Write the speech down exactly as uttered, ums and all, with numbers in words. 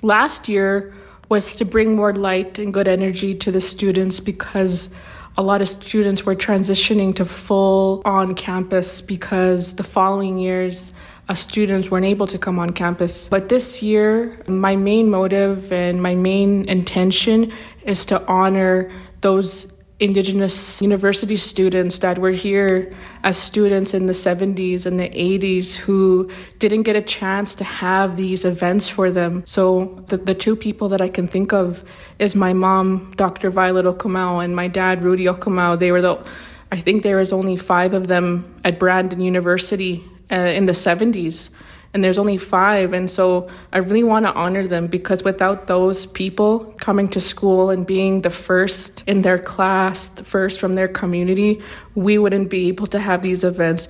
last year was to bring more light and good energy to the students because a lot of students were transitioning to full on campus because the following years uh, students weren't able to come on campus. But this year, my main motive and my main intention is to honor those Indigenous university students that were here as students in the seventies and the eighties who didn't get a chance to have these events for them. So the, the two people that I can think of is my mom, Doctor Violet Okomau, and my dad, Rudy Okomau. They were the, I think there was only five of them at Brandon University uh, in the seventies. And there's only five. And so I really want to honor them because without those people coming to school and being the first in their class, the first from their community, we wouldn't be able to have these events.